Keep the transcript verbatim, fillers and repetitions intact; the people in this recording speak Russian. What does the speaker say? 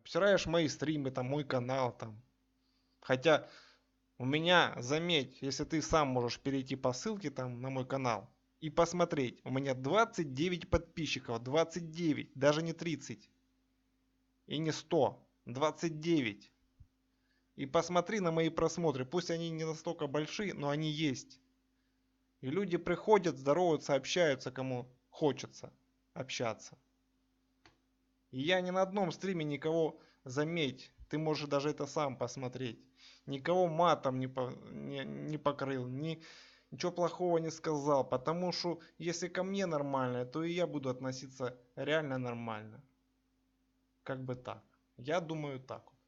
Обсираешь мои стримы, там, мой канал, там. Хотя у меня, заметь, если ты сам можешь перейти по ссылке там на мой канал и посмотреть, у меня двадцать девять подписчиков, двадцать девять, даже не тридцать. И не сто, двадцать девять. И посмотри на мои просмотры, пусть они не настолько большие, но они есть. И люди приходят, здороваются, общаются, кому хочется общаться. И я ни на одном стриме никого, заметь, ты можешь даже это сам посмотреть, никого матом не, по, не, не покрыл, ни, ничего плохого не сказал, потому что если ко мне нормально, то и я буду относиться реально нормально. Как бы так. Я думаю так.